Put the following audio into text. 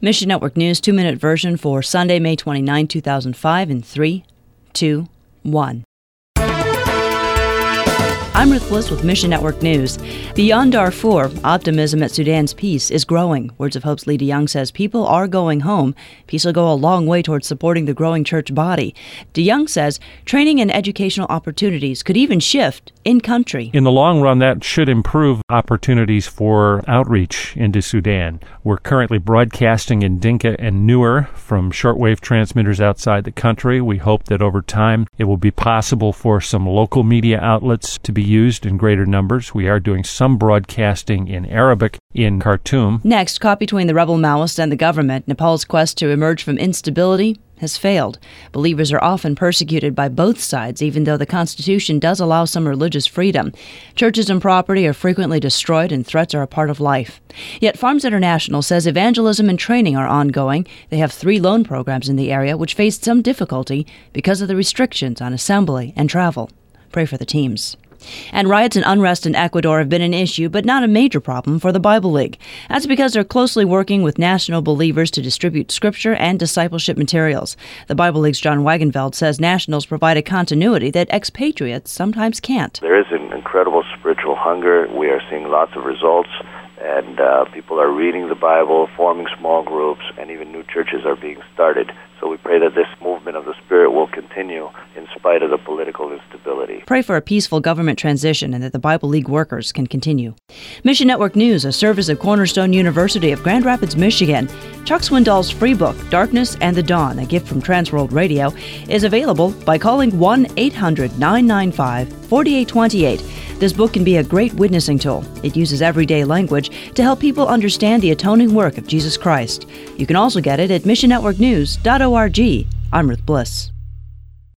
Mission Network News 2-minute version for Sunday, May 29, 2005 in 3, 2, 1. I'm Ruth Bliss with Mission Network News. Beyond Darfur, optimism at Sudan's peace is growing. Words of Hope's Lee DeYoung says people are going home. Peace will go a long way towards supporting the growing church body. DeYoung says training and educational opportunities could even shift in country. In the long run, that should improve opportunities for outreach into Sudan. We're currently broadcasting in Dinka and Nuer from shortwave transmitters outside the country. We hope that over time it will be possible for some local media outlets to be used in greater numbers. We are doing some broadcasting in Arabic in Khartoum. Next, caught between the rebel Maoists and the government, Nepal's quest to emerge from instability has failed. Believers are often persecuted by both sides, even though the Constitution does allow some religious freedom. Churches and property are frequently destroyed, and threats are a part of life. Yet Farms International says evangelism and training are ongoing. They have 3 loan programs in the area, which faced some difficulty because of the restrictions on assembly and travel. Pray for the teams. And riots and unrest in Ecuador have been an issue, but not a major problem for the Bible League. That's because they're closely working with national believers to distribute scripture and discipleship materials. The Bible League's John Wagenfeld says nationals provide a continuity that expatriates sometimes can't. There is an incredible spiritual hunger. We are seeing lots of results, and people are reading the Bible, forming small groups, and even new churches are being started. So we pray that this movement of the Spirit will continue in spite of the political instability. Pray for a peaceful government transition and that the Bible League workers can continue. Mission Network News, a service of Cornerstone University of Grand Rapids, Michigan. Chuck Swindoll's free book, Darkness and the Dawn, a gift from Transworld Radio, is available by calling 1-800-995-4828. This book can be a great witnessing tool. It uses everyday language to help people understand the atoning work of Jesus Christ. You can also get it at missionnetworknews.org. I'm Ruth Bliss.